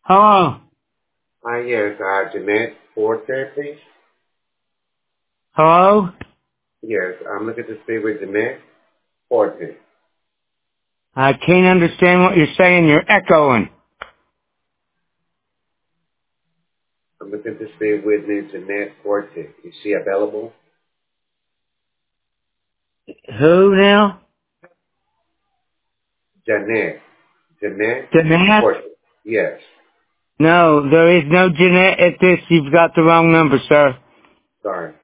Hello? Hi, yes, Jeanette Forte, please. Hello? Yes, I'm looking to speak with Jeanette Forte. I can't understand what you're saying. You're echoing. I'm looking to speak with Ms. Jeanette Forte. Is she available? Who now? Jeanette Jeanette? Forte. Yes, No, there is no Jeanette at this. You've got the wrong number, sir. sorry.